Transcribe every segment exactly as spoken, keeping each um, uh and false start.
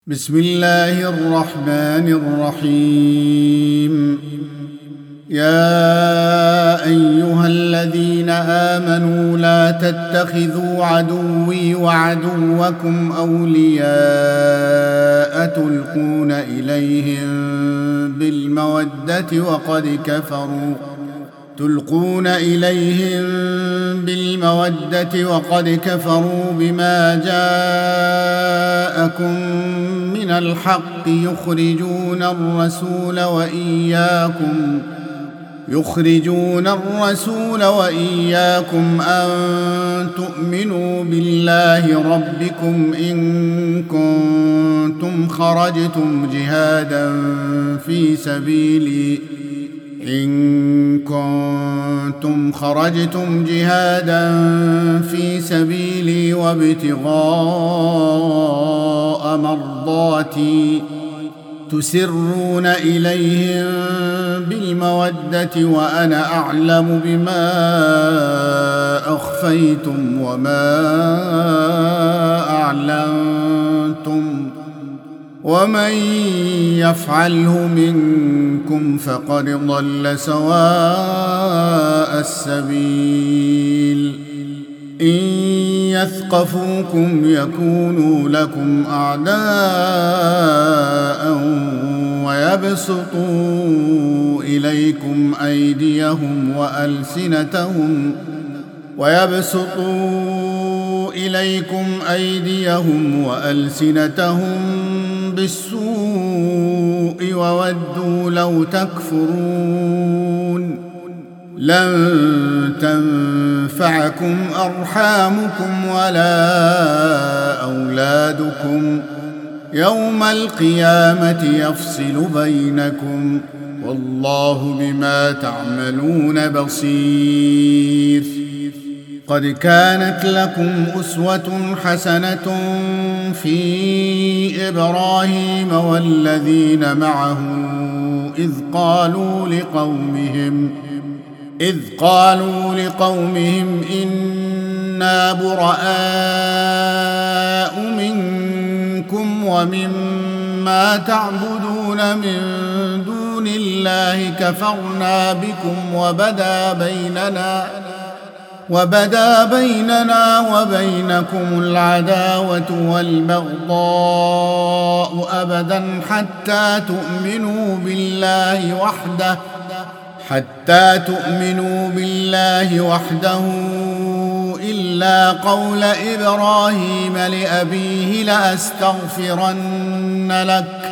بسم الله الرحمن الرحيم. يا أيها الذين آمنوا لا تتخذوا عدوي وعدوكم أولياء تلقون إليهم بالمودة وقد كفروا تلقون إليهم بالمودة وقد كفروا بما جاءكم من الحق يخرجون الرسول وإياكم يخرجون الرسول وإياكم أن تؤمنوا بالله ربكم إن كنتم خرجتم جهادا في سبيلي إن كنتم خرجتم جهادا في سبيلي وابتغاء مرضاتي تسرون إليهم بالمودة وأنا أعلم بما أخفيتم وما أعلنتم ومن يفعله منكم فقد ضل سواء السبيل. إن يثقفوكم يكونوا لكم أعداء ويبسطوا إليكم أيديهم وألسنتهم ويبسطوا إليكم أيديهم وألسنتهم بالسوء وودوا لو تكفرون. لن تنفعكم أرحامكم ولا أولادكم يوم القيامة يفصل بينكم والله بما تعملون بصير. قد كانت لكم أسوة حسنة في إبراهيم والذين معه إذ قالوا لقومهم إذ قالوا لقومهم إنا براء منكم ومما تعبدون من دون الله كفرنا بكم وبدا بيننا وبدا بيننا وبينكم العداوة والبغضاء أبدا حتى تؤمنوا بالله وحده حتى تؤمنوا بالله وحده إلا قول إبراهيم لأبيه لأستغفرن لك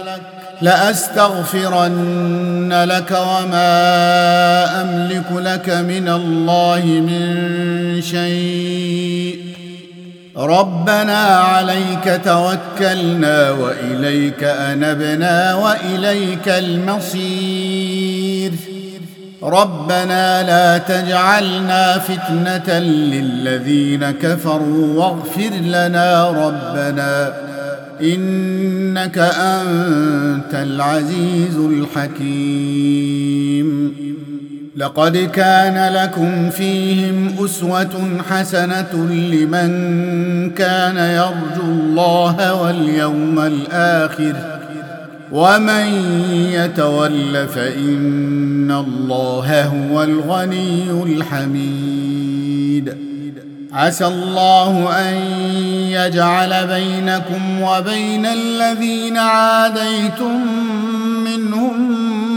لأستغفرن لك وما أملك لك من الله من شيء ربنا عليك توكلنا وإليك أنبنا وإليك المصير. ربنا لا تجعلنا فتنة للذين كفروا واغفر لنا ربنا إنك أنت العزيز الحكيم. لقد كان لكم فيهم أسوة حسنة لمن كان يرجو الله واليوم الآخر ومن يتول فإن الله هو الغني الحميد. عسى الله أن يجعل بينكم وبين الذين عاديتم منهم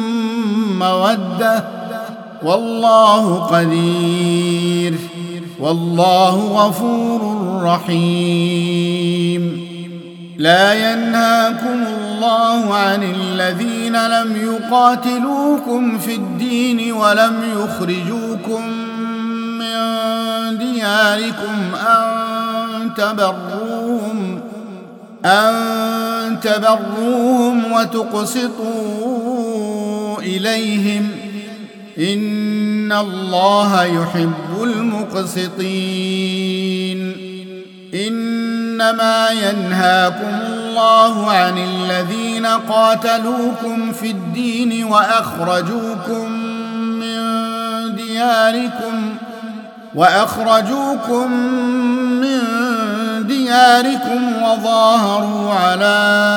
مودة والله قدير والله غفور رحيم. لا ينهاكم الله عن الذين لم يقاتلوكم في الدين ولم يخرجوكم من دياركم أن تبروهم أن تبروهم وتقسطوا إليهم إن الله يحب المقسطين. إنما ينهاكم الله عن الذين قاتلوكم في الدين وأخرجوكم من دياركم وأخرجوكم من دياركم وظاهروا على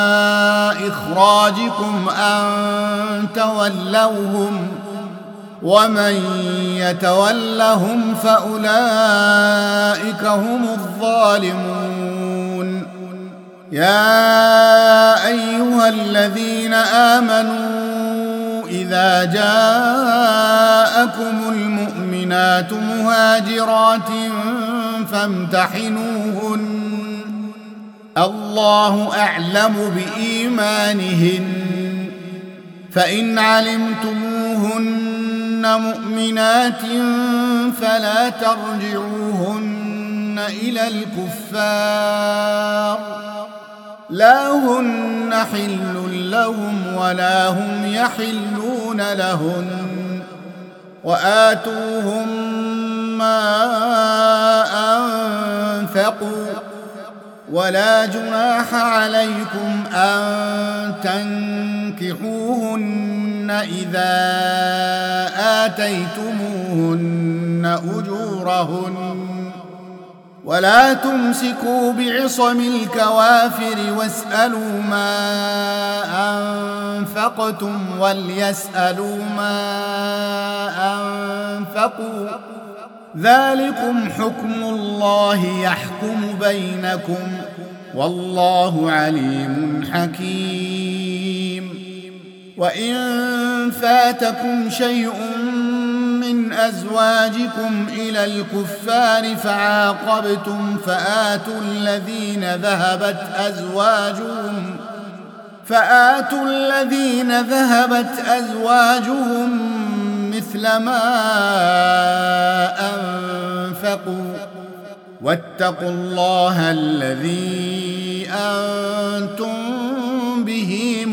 إخراجكم أن تولوهم ومن يتولهم فأولئك هم الظالمون يا أيها الذين آمنوا إذا جاءكم المؤمنات مهاجرات فامتحنوهن الله أعلم بإيمانهن فإن علمتموهن مؤمنات فلا ترجعوهن إلى الكفار لا هن حل لهم ولا هم يحلون لهن وآتوهم ما أنفقوا ولا جناح عليكم أن تنكحوهن إذا آتيتموهن أجورهن ولا تمسكوا بعصم الكوافر واسألوا ما أنفقتم وليسألوا ما أنفقوا ذلكم حكم الله يحكم بينكم والله عليم حكيم وإن فاتكم شيء من أزواجكم إلى الكفار فعاقبتم فآتوا الذين ذهبت أزواجهم فآتوا الذين ذهبت أزواجهم مثل ما أنفقوا واتقوا الله الذي أنتم به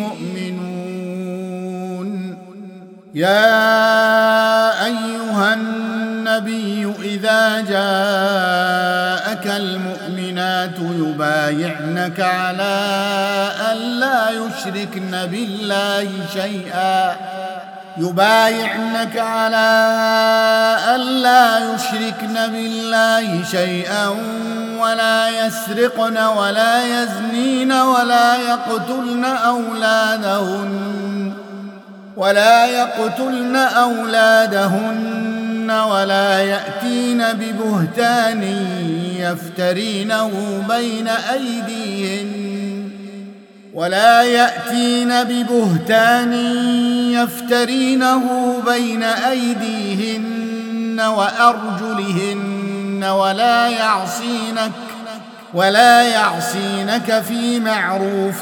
مؤمنون يا أيها النبي إذا جاءك المؤمنات يبايعنك على ألا يشركن بالله شيئا يبايعنك على ألا يشركن بالله شيئا ولا يسرقن ولا يزنين ولا يقتلن أولادهن ولا يقتلن أولادهن ولا يأتين ببهتان يفترينه بين أيديهن ولا يأتين ببهتان يفترينه بين أيديهن وأرجلهن ولا يعصينك ولا يعصينك في معروف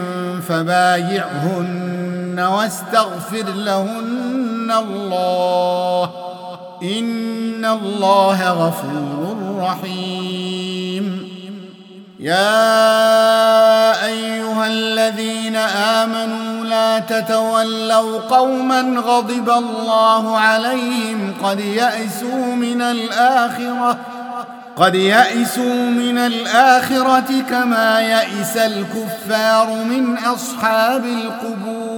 فبايعهن واستغفر لهن الله إن الله غفور رحيم يا أيها الذين آمنوا لا تتولوا قوما غضب الله عليهم قد يئسوا من الآخرة قد يئسوا من الآخرة كما يئس الكفار من أصحاب القبور